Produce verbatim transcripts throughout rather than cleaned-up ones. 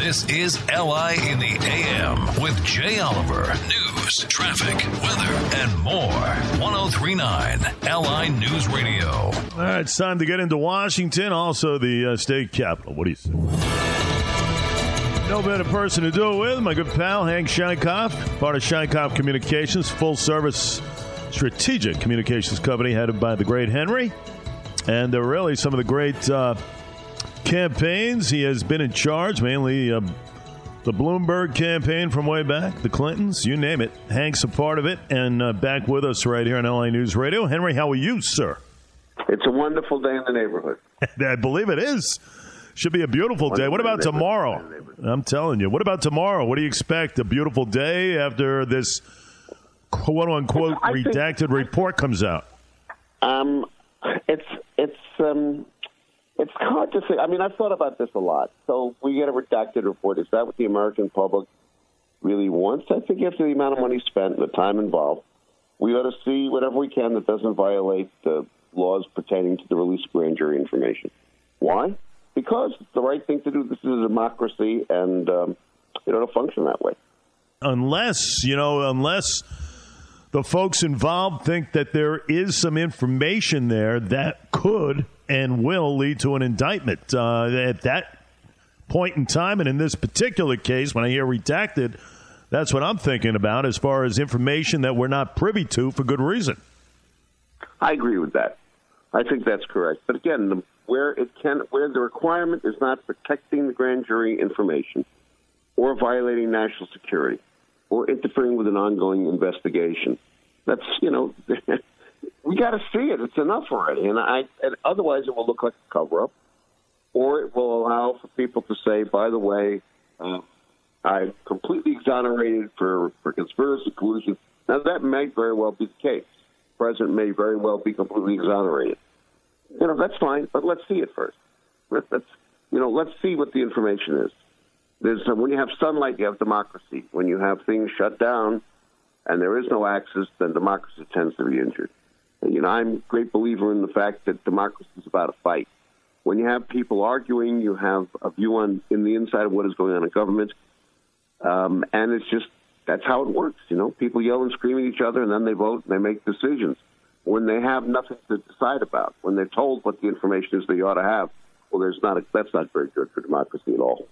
This is L I in the A M with Jay Oliver. News, traffic, weather, and more. ten thirty-nine L I News Radio. All right, it's time to get into Washington, also the uh, state capital. What do you say? No better person to do it with, my good pal, Hank Scheikoff, part of Scheikoff Communications, full-service strategic communications company headed by the great Henry. And uh, really some of the great uh, campaigns he has been in charge, mainly uh, the Bloomberg campaign from way back, the Clintons, you name it. Hank's a part of it, and uh, back with us right here on L A News Radio. Henry, how are you, sir? It's a wonderful day in the neighborhood. I believe it is. Should be a beautiful day. What about tomorrow? I'm telling you. What about tomorrow? What do you expect? A beautiful day after this quote-unquote redacted think, report comes out? Um, it's it's um, it's hard to say. I mean, I've thought about this a lot. So we get a redacted report. Is that what the American public really wants? I think after the amount of money spent and the time involved, we ought to see whatever we can that doesn't violate the laws pertaining to the release of grand jury information. Why? Because it's the right thing to do. This is a democracy, and um, it ought to function that way. Unless, you know, unless the folks involved think that there is some information there that could and will lead to an indictment. Uh, at that point in time, and in this particular case, when I hear redacted, that's what I'm thinking about as far as information that we're not privy to for good reason. I agree with that. I think that's correct. But again, the where it can, where the requirement is not protecting the grand jury information or violating national security or interfering with an ongoing investigation, that's, you know, we got to see it. It's enough already. And I, and otherwise it will look like a cover-up, or it will allow for people to say, by the way, uh, I'm completely exonerated for, for conspiracy collusion. Now, that may very well be the case. The president may very well be completely exonerated. You know, that's fine, but let's see it first. Let's, you know, let's see what the information is. There's uh, when you have sunlight, you have democracy. When you have things shut down and there is no access, then democracy tends to be injured. And, you know, I'm a great believer in the fact that democracy is about a fight. When you have people arguing, you have a view on in the inside of what is going on in government, um, and it's just that's how it works. You know, people yell and scream at each other, and then they vote and they make decisions. When they have nothing to decide about, when they're told what the information is they ought to have, well, there's not a, that's not very good for democracy at all.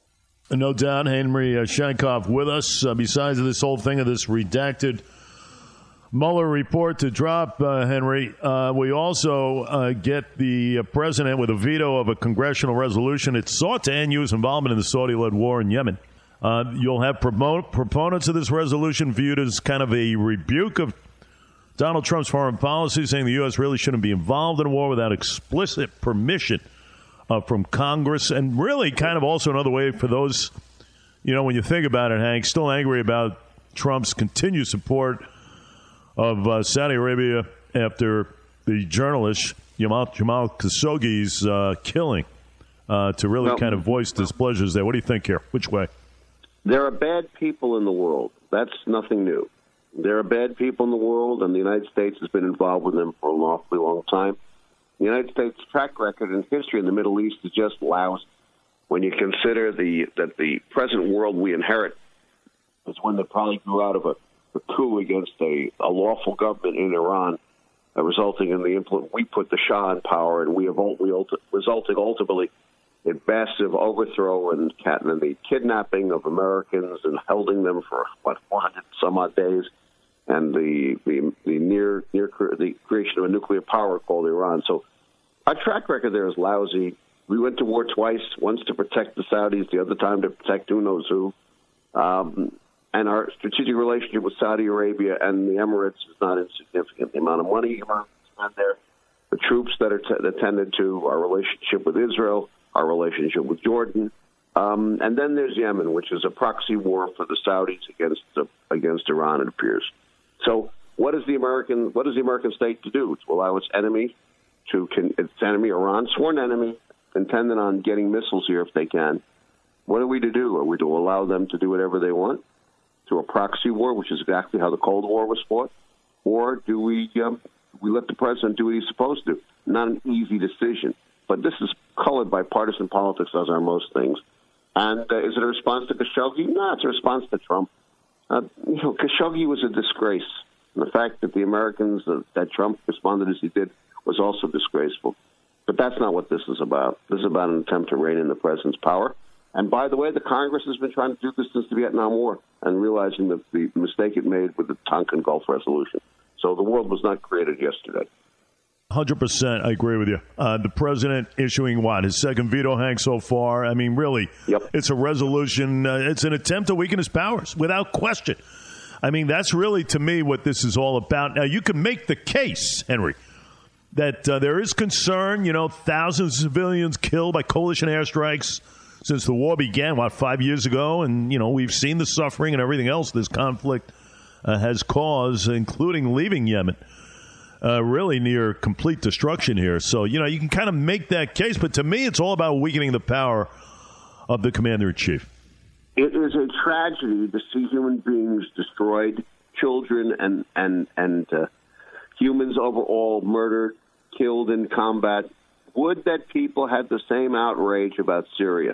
No doubt, Henry uh, Scheikoff with us. Uh, besides this whole thing of this redacted Mueller report to drop, uh, Henry, uh, we also uh, get the uh, president with a veto of a congressional resolution. It sought to end U S involvement in the Saudi-led war in Yemen. Uh, you'll have promote, proponents of this resolution viewed as kind of a rebuke of Donald Trump's foreign policy, saying the U S really shouldn't be involved in a war without explicit permission uh, from Congress. And really kind of also another way for those, you know, when you think about it, Hank, still angry about Trump's continued support of uh, Saudi Arabia after the journalist Jamal, Jamal Khashoggi's uh, killing uh, to really well, kind of voice displeasures there. What do you think here? Which way? There are bad people in the world. That's nothing new. There are bad people in the world, and the United States has been involved with them for an awfully long time. The United States' track record and history in the Middle East is just lousy. When you consider the that the present world we inherit is one that probably grew out of a, a coup against a, a lawful government in Iran, uh, resulting in the implement. We put the Shah in power, and we have we resulting ultimately in massive overthrow and, and the kidnapping of Americans and holding them for what four hundred some odd days, and the the, the near near the creation of a nuclear power called Iran. So our track record there is lousy. We went to war twice, once to protect the Saudis, the other time to protect who knows who. Um, and our strategic relationship with Saudi Arabia and the Emirates is not insignificant. The amount of money spent there, the troops that are t- attended to, our relationship with Israel, our relationship with Jordan, um, and then there's Yemen, which is a proxy war for the Saudis against uh, against Iran. It appears. So, what is the American what is the American state to do? To allow its enemy to can, its enemy Iran, sworn enemy, intended on getting missiles here if they can. What are we to do? Are we to allow them to do whatever they want through a proxy war, which is exactly how the Cold War was fought, or do we um, we let the president do what he's supposed to? Not an easy decision. But this is colored by partisan politics, as are most things. And uh, is it a response to Khashoggi? No, it's a response to Trump. Uh, you know, Khashoggi was a disgrace. And the fact that the Americans, uh, that Trump responded as he did, was also disgraceful. But that's not what this is about. This is about an attempt to rein in the president's power. And by the way, the Congress has been trying to do this since the Vietnam War and realizing that the mistake it made with the Tonkin Gulf resolution. So the world was not created yesterday. one hundred percent, I agree with you. Uh, the president issuing what? His second veto, Hank, so far? I mean, really, yep. It's a resolution. Uh, it's an attempt to weaken his powers, without question. I mean, that's really, to me, what this is all about. Now, you can make the case, Henry, that uh, there is concern, you know, thousands of civilians killed by coalition airstrikes since the war began, what, five years ago? And, you know, we've seen the suffering and everything else this conflict uh, has caused, including leaving Yemen. Uh, really near complete destruction here. So, you know, you can kind of make that case. But to me, it's all about weakening the power of the commander-in-chief. It is a tragedy to see human beings destroyed, children and, and, and uh, humans overall murdered, killed in combat. Would that people had the same outrage about Syria,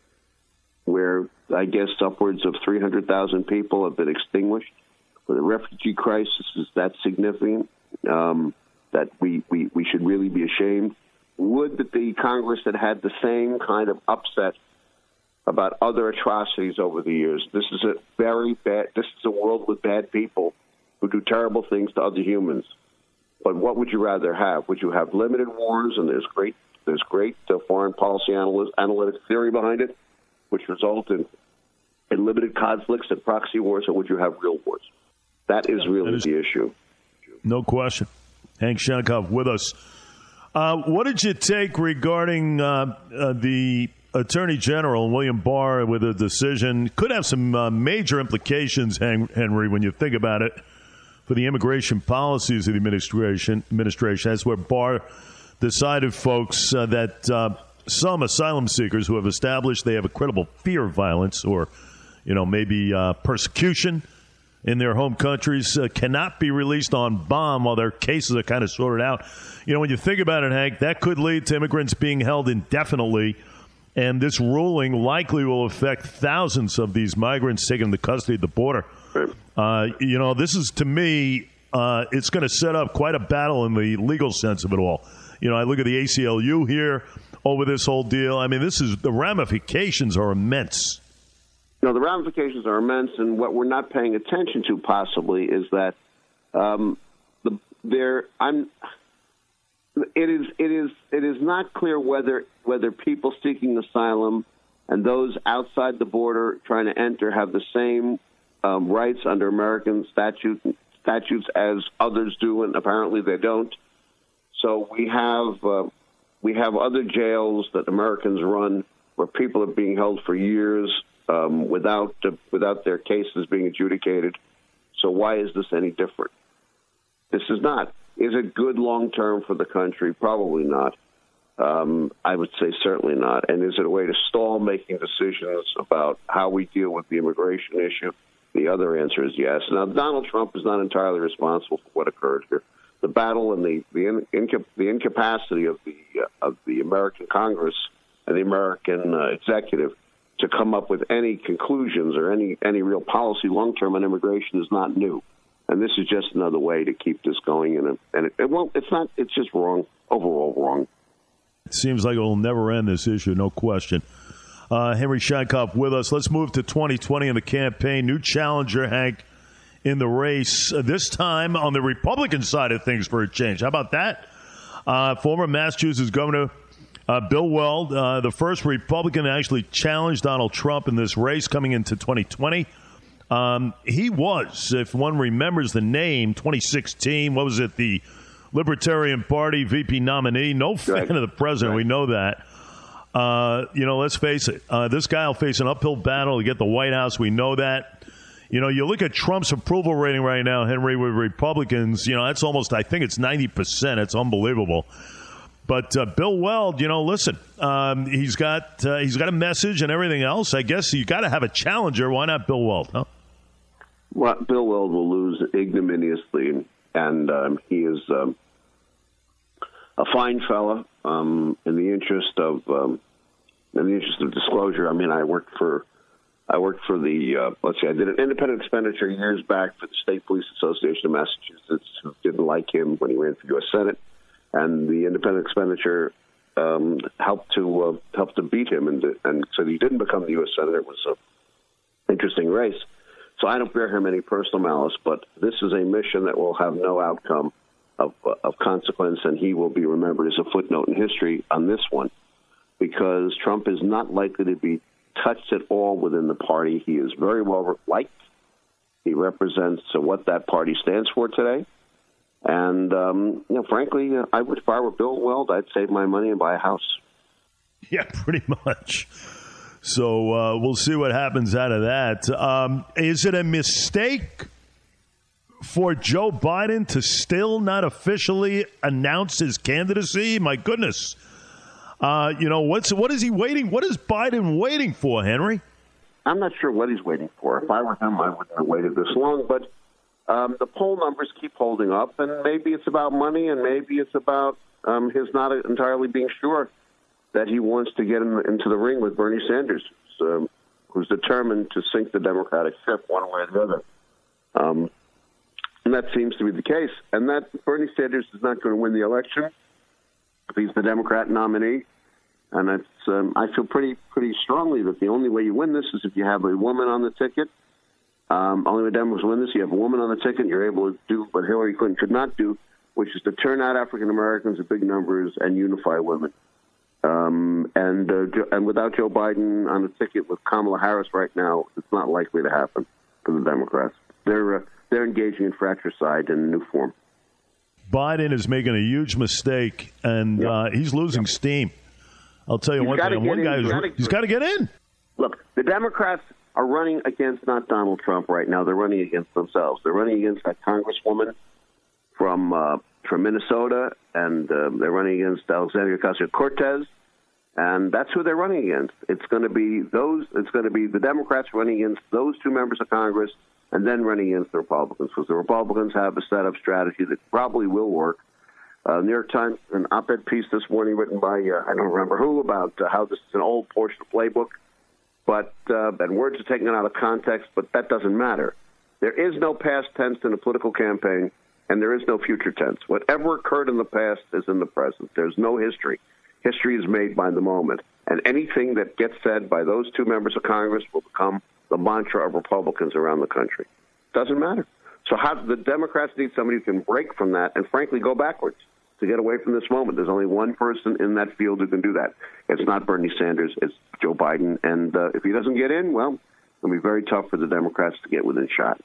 where I guess upwards of three hundred thousand people have been extinguished, where the refugee crisis is that significant, um, that we, we, we should really be ashamed. Would that the Congress had had the same kind of upset about other atrocities over the years. This is a very bad, this is a world with bad people who do terrible things to other humans. But what would you rather have? Would you have limited wars, and there's great there's great uh, foreign policy analyst, analytic theory behind it, which result in, in limited conflicts and proxy wars, or would you have real wars? That is really that is, the issue. No question. Hank Shenikoff with us. Uh, what did you take regarding uh, uh, the Attorney General, William Barr, with a decision? Could have some uh, major implications, Henry, when you think about it, for the immigration policies of the administration. administration. That's where Barr decided, folks, uh, that uh, some asylum seekers who have established they have a credible fear of violence or, you know, maybe uh, persecution in their home countries uh, cannot be released on bond while their cases are kind of sorted out. You know, when you think about it, Hank, that could lead to immigrants being held indefinitely. And this ruling likely will affect thousands of these migrants taken into custody at the border. Uh, you know, this is, to me, uh, it's going to set up quite a battle in the legal sense of it all. You know, I look at the A C L U here over this whole deal. I mean, this is the ramifications are immense. No, the ramifications are immense, and what we're not paying attention to possibly is that um, the, there. I'm. It is. It is. It is not clear whether whether people seeking asylum and those outside the border trying to enter have the same um, rights under American statute, statutes as others do, and apparently they don't. So we have uh, we have other jails that Americans run where people are being held for years um, without uh, without their cases being adjudicated. So why is this any different? This is not. Is it good long-term for the country? Probably not. Um, I would say certainly not. And is it a way to stall making decisions about how we deal with the immigration issue? The other answer is yes. Now, Donald Trump is not entirely responsible for what occurred here. The battle and the the, in, inca- the incapacity of the uh, of the American Congress and the American uh, executive to come up with any conclusions or any, any real policy long-term on immigration is not new. And this is just another way to keep this going. And, and it, it won't, it's not, it's just wrong, overall wrong. It seems like it will never end, this issue, no question. Uh, Henry Shenikoff with us. Let's move to twenty twenty in the campaign. New challenger, Hank, in the race, uh, this time on the Republican side of things for a change. How about that? Uh, former Massachusetts Governor uh, Bill Weld, uh, the first Republican to actually challenge Donald Trump in this race coming into twenty twenty. Um, he was, if one remembers the name, twenty sixteen, what was it, the Libertarian Party V P nominee. No fan right. of the president, right. We know that. Uh, you know, let's face it, uh, this guy will face an uphill battle to get the White House. We know that. You know, you look at Trump's approval rating right now, Henry, with Republicans, you know, that's almost, I think it's ninety percent. It's unbelievable. But uh, Bill Weld, you know, listen, um, he's got uh, he's got a message and everything else. I guess you got to have a challenger. Why not Bill Weld, huh? Well, Bill Weld will lose ignominiously, and um, he is um, a fine fella um, in the interest of um, in the interest of disclosure, I mean, I worked for, I worked for the, uh, let's see, I did an independent expenditure years back for the State Police Association of Massachusetts, who didn't like him when he ran for U S Senate, and the independent expenditure um, helped to uh, helped to beat him, and and so he didn't become the U S Senator. It was an interesting race. So I don't bear him any personal malice, but this is a mission that will have no outcome of uh, of consequence, and he will be remembered as a footnote in history on this one, because Trump is not likely to be touched at all within the party. He is very well liked. He represents uh, what that party stands for today. And, um, you know, frankly, uh, I would, if I were Bill Weld, I'd save my money and buy a house. Yeah, pretty much. So uh, we'll see what happens out of that. Um, is it a mistake for Joe Biden to still not officially announce his candidacy? My goodness. Uh, you know, what's what is he waiting? What is Biden waiting for, Henry? I'm not sure what he's waiting for. If I were him, I wouldn't have waited this long. But um, the poll numbers keep holding up, and maybe it's about money, and maybe it's about um, his not entirely being sure that he wants to get in, into the ring with Bernie Sanders, um, who's determined to sink the Democratic ship one way or the other. Um, and that seems to be the case. And that Bernie Sanders is not going to win the election if he's the Democrat nominee. And it's, um, I feel pretty pretty strongly that the only way you win this is if you have a woman on the ticket. Um, only way Democrats win this, you have a woman on the ticket, you're able to do what Hillary Clinton could not do, which is to turn out African Americans in big numbers and unify women. Um, and uh, and without Joe Biden on the ticket with Kamala Harris right now, it's not likely to happen for the Democrats. They're uh, they're engaging in fratricide in a new form. Biden is making a huge mistake, and yep. uh, he's losing yep. steam. I'll tell you he's one thing. One in, guy he's, gotta, he's got to get in. Look, the Democrats are running against not Donald Trump right now. They're running against themselves. They're running against that Congresswoman from uh, from Minnesota, and uh, they're running against Alexandria Ocasio-Cortez. And that's who they're running against. It's going to be those. It's going to be the Democrats running against those two members of Congress, and then running against the Republicans, because the Republicans have a set-up strategy that probably will work. Uh, New York Times, an op-ed piece this morning written by uh, I don't remember who about uh, how this is an old portion of playbook, but uh, and words are taken out of context. But that doesn't matter. There is no past tense in a political campaign, and there is no future tense. Whatever occurred in the past is in the present. There's no history. History is made by the moment, and anything that gets said by those two members of Congress will become the mantra of Republicans around the country. Doesn't matter. So how the Democrats need somebody who can break from that and, frankly, go backwards to get away from this moment. There's only one person in that field who can do that. It's not Bernie Sanders. It's Joe Biden. And uh, if he doesn't get in, well, it'll be very tough for the Democrats to get within shot.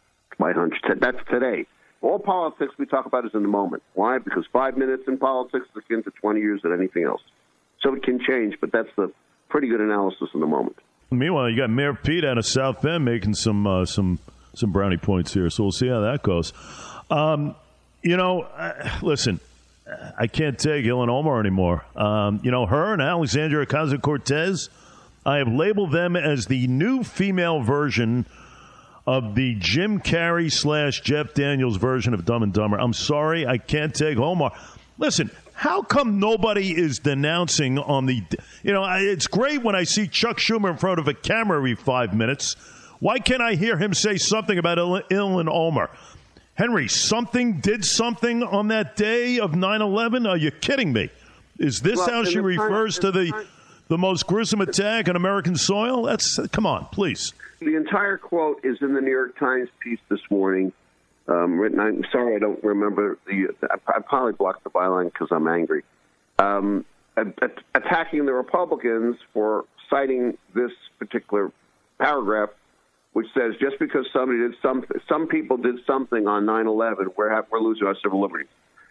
My hunch. That's today. All politics we talk about is in the moment. Why? Because five minutes in politics is akin to twenty years at anything else. So it can change, but that's the pretty good analysis in the moment. Meanwhile, you got Mayor Pete out of South Bend making some uh, some some brownie points here, so we'll see how that goes. Um, you know, uh, listen, I can't take Ilhan Omar anymore. Um, you know, her and Alexandria Ocasio-Cortez, I have labeled them as the new female version of the Jim Carrey slash Jeff Daniels version of Dumb and Dumber. I'm sorry, I can't take Omar. Listen, how come nobody is denouncing on the, you know, it's great when I see Chuck Schumer in front of a camera every five minutes. Why can't I hear him say something about Il- Ilhan Omar? Henry, something did something on that day of nine eleven? Are you kidding me? Is this well, how she refers time, to the time. the most gruesome attack on American soil? That's, come on, please. The entire quote is in the New York Times piece this morning. Um, written. I'm sorry, I don't remember the. I, I probably blocked the byline because I'm angry. Um, a, a, attacking the Republicans for citing this particular paragraph, which says just because somebody did something, some people did something on nine eleven, we're we're losing our civil liberties.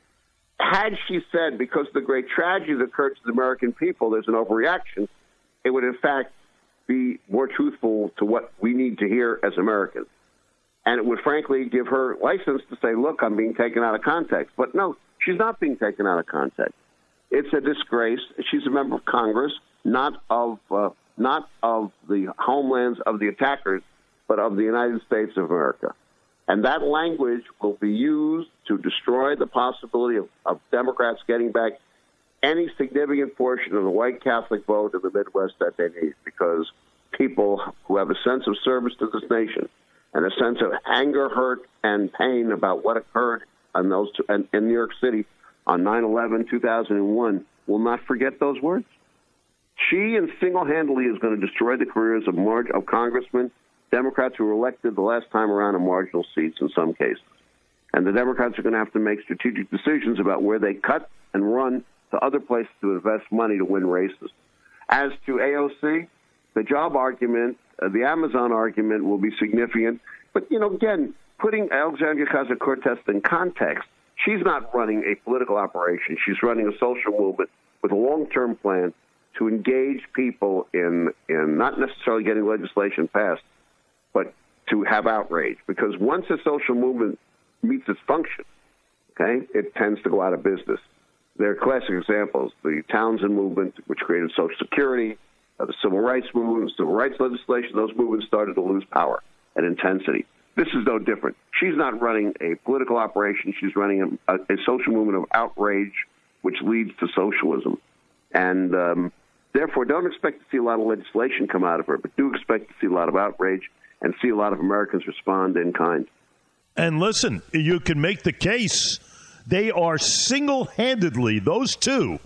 Had she said because of the great tragedy that occurred to the American people, there's an overreaction, it would in fact be more truthful to what we need to hear as Americans. And it would, frankly, give her license to say, look, I'm being taken out of context. But no, she's not being taken out of context. It's a disgrace. She's a member of Congress, not of uh, not of the homelands of the attackers, but of the United States of America. And that language will be used to destroy the possibility of, of Democrats getting back any significant portion of the white Catholic vote in the Midwest that they need, because people who have a sense of service to this nation and a sense of anger, hurt, and pain about what occurred in, those two, in, in New York City on nine eleven, two thousand one will not forget those words. She and single-handedly is going to destroy the careers of, mar- of congressmen, Democrats who were elected the last time around in marginal seats in some cases. And the Democrats are going to have to make strategic decisions about where they cut and run to other places to invest money to win races. As to A O C, the job argument, uh, the Amazon argument will be significant. But, you know, again, putting Alexandria Ocasio-Cortez in context, she's not running a political operation. She's running a social movement with a long-term plan to engage people in, in not necessarily getting legislation passed, but to have outrage. Because once a social movement meets its function, okay, it tends to go out of business. There are classic examples, the Townsend movement, which created Social Security, uh, the Civil Rights Movement, civil rights legislation. Those movements started to lose power and intensity. This is no different. She's not running a political operation. She's running a, a social movement of outrage, which leads to socialism. And um, therefore, don't expect to see a lot of legislation come out of her, but do expect to see a lot of outrage and see a lot of Americans respond in kind. And listen, you can make the case they are single-handedly, those two,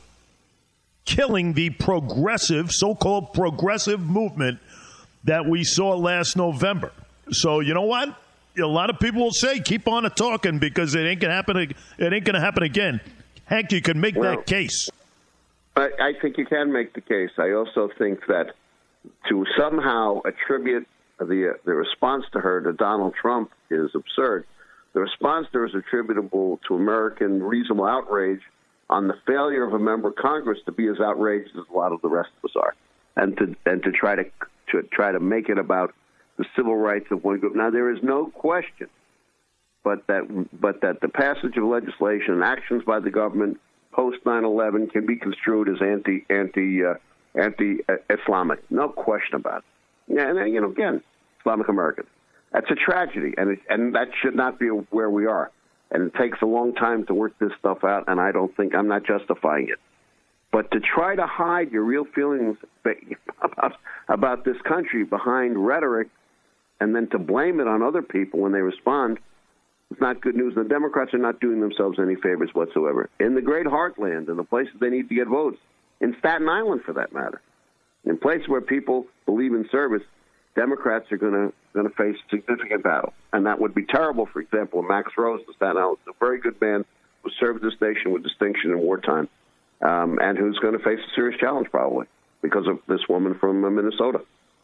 killing the progressive, so-called progressive movement that we saw last November. So you know what? A lot of people will say, keep on talking because it ain't gonna happen. It ain't gonna happen again. Hank, you can make well, that case. I, I think you can make the case. I also think that to somehow attribute the the response to her to Donald Trump is absurd. The response there is attributable to American reasonable outrage on the failure of a member of Congress to be as outraged as a lot of the rest of us are, and to and to try to to try to make it about the civil rights of one group. Now, there is no question, but that but that the passage of legislation and actions by the government post nine eleven can be construed as anti anti uh, anti Islamic. No question about it. Yeah, and you know, again, Islamic American. That's a tragedy, and it, and that should not be where we are. And it takes a long time to work this stuff out, and I don't think I'm not justifying it. But to try to hide your real feelings about, about this country behind rhetoric and then to blame it on other people when they respond is not good news. The Democrats are not doing themselves any favors whatsoever. In the great heartland, in the places they need to get votes, in Staten Island for that matter, in places where people believe in service, Democrats are going to going to face significant battle, and that would be terrible. For example, Max Rose, the Staten Island, a very good man who served this nation with distinction in wartime, um, and who's going to face a serious challenge probably because of this woman from uh, Minnesota.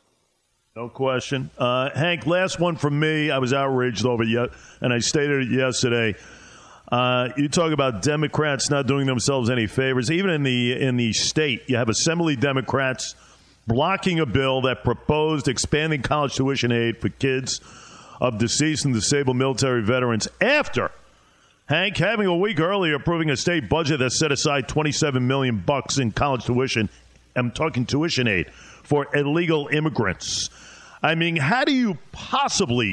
No question. Uh, Hank, last one from me. I was outraged over it, and I stated it yesterday. Uh, you talk about Democrats not doing themselves any favors. Even in the in the state, you have Assembly Democrats blocking a bill that proposed expanding college tuition aid for kids of deceased and disabled military veterans after Hank having a week earlier approving a state budget that set aside twenty-seven million bucks in college tuition. I'm talking tuition aid for illegal immigrants. I mean, how do you possibly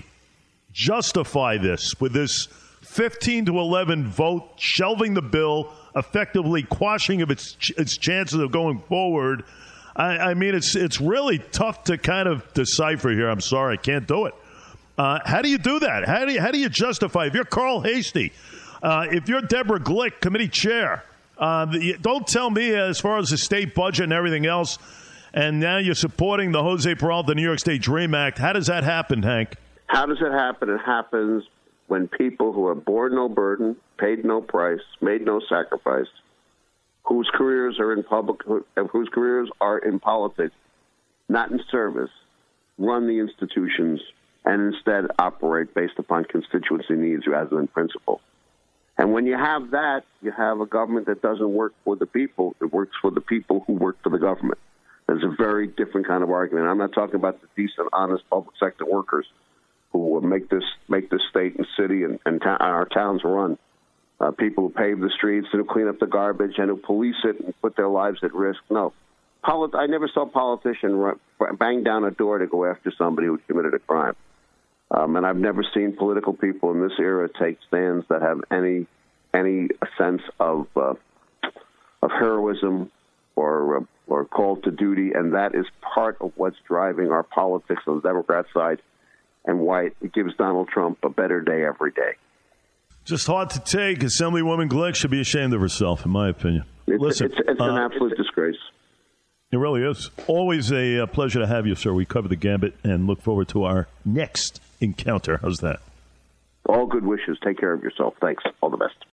justify this with this fifteen to eleven vote shelving the bill, effectively quashing of its its chances of going forward? I, I mean, it's it's really tough to kind of decipher here. I'm sorry, I can't do it. Uh, how do you do that? How do you, how do you justify? If you're Carl Hastie, uh, if you're Deborah Glick, committee chair, uh, the, don't tell me as far as the state budget and everything else, and now you're supporting the Jose Peralta New York State DREAM Act. How does that happen, Hank? How does it happen? It happens when people who are born no burden, paid no price, made no sacrifice, whose careers are in public, whose careers are in politics, not in service, run the institutions and instead operate based upon constituency needs rather than principle. And when you have that, you have a government that doesn't work for the people. It works for the people who work for the government. There's a very different kind of argument. I'm not talking about the decent, honest public sector workers who will make this make this state and city and, and ta- our towns run. Uh, people who pave the streets and who clean up the garbage and who police it and put their lives at risk. No. Polit- I never saw a politician run, bang down a door to go after somebody who committed a crime. Um, and I've never seen political people in this era take stands that have any any sense of uh, of heroism or uh, or call to duty, and that is part of what's driving our politics on the Democrat side and why it gives Donald Trump a better day every day. Just hard to take. Assemblywoman Glick should be ashamed of herself, in my opinion. It's, Listen, it's, it's uh, an absolute disgrace. It really is. Always a uh, pleasure to have you, sir. We cover the gambit and look forward to our next encounter. How's that? All good wishes. Take care of yourself. Thanks. All the best.